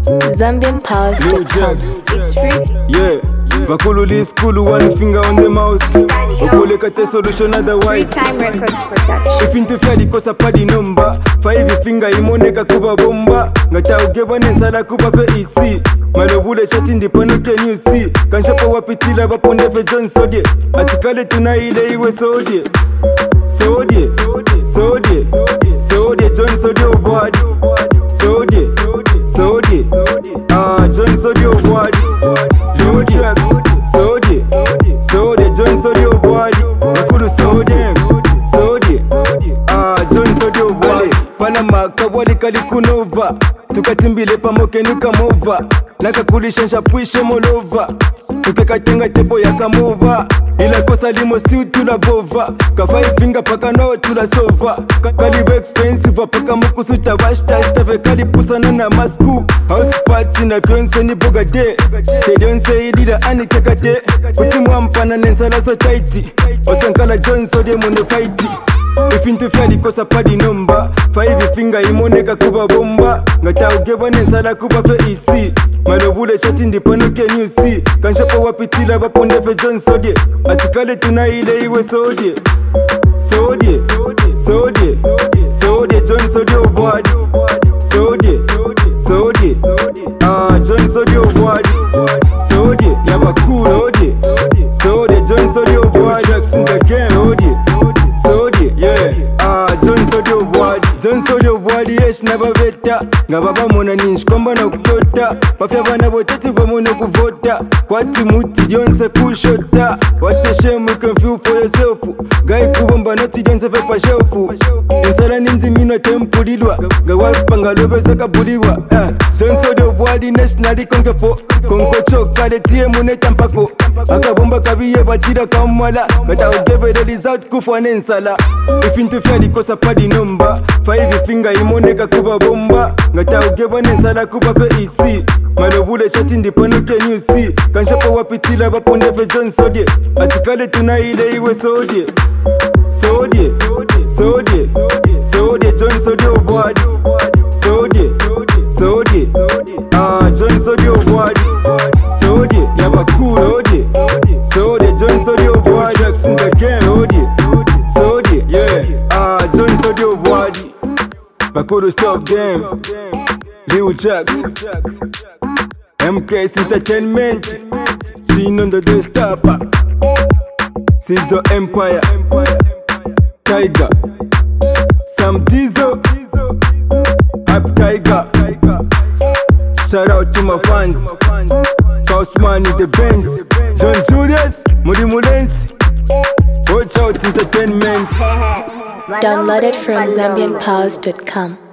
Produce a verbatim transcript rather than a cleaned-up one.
Zambian Pause dot com. It's free. Yeah, Vakululi school, one finger on the mouth. Okoleka the solution otherwise. Free Time Records production. If into fairly kosa padi number. Five finger imoneka kuba bomba. Ngata ugeba nensala kuba fe isi. Malobule shati ndipano can you see. Kanshapa wapitila waponde fe John Sodie. Atikale tunaile iwe Sodie. Sodie, Sodie, Sodie, John Sodie body. Sodie, Sodie, ah John Sodie body. Sodie, Sodie, Sodie, John Sodie body. Nakuru Sodie, Sodie, ah John Sodie body. Panama kabwali kalikunova. Tukatimbile pamoke nukamova. Nakakulisha puishe molova. Tukekatenga tebo ya kamova. Ila kosa limo si tula bova. Kafai finga paka no tula sova. Kalibu expensive paka mukusu tabashta. Stave kalipusa na masku. House party na fiance ni bogade. Tedionse ilida ani kekate. Kutimu mpana nensala so tighty. Osankala John Sodie mune fighty. If into fairly kosa padi number. Five finger imoneka kuba bomba. Ngata ugeba nensala kuba fe isi. Malobule shati ndipano can you see. Kanshapa wapitila waponde fe John Sodie. Atikale tunaile iwe Sodie. Sodie, Sodie, Sodie, John Sodie body. Sodie, Sodie, ah John Sodie body. Sodie, yabaku. Sodie, Sodie, John Sodie body. Jackson again. Sodie, Sodie, yeah, ah John Sodie body. John Sodie body yes never better. Ngababa mona ninshkomba na kutota. Pafya bana boteti vamone kuvota. Kwati muti Jonse kushota. What a shame you can feel for yourself. Guy kubomba noti Jonse fe pa shelfu. Nsala ninzi mino tempulilwa. Gawal pangalobe saka buliwa. John Sodie body nationally konkepo. Konko choka de tie mune tampako. Akabomba kabiye batira kamwala. Gata ugebe the result kufwa nensala. If into fairly kosa padi number. Five finger imoneka kuba bomba. Ngata ugeba nensala kuba fe isi. Malobule shati ndipano can you see. Kanshapa wapitila waponde fe John Sodie. Atikale tunaile iwe Sodie. Sodie, Sodie, Sodie, John Sodie body. Sodie, Sodie, ah John Sodie body. Sodie, yabaku. Sodie, Sodie, John Sodie body. Jackson again. Sodie, Sodie, yeah, ah John Sodie body. Bakuru stop them. Lil Jax, M K S Entertainment. Seen on the day stopper. Sizo Empire. Tiger. Sam Diesel. Up Tiger. Shout out to my fans. Faust Money the Benz. John Julius. Muri Mulensi. Watch out Entertainment. Download it from Zambian Pause dot com.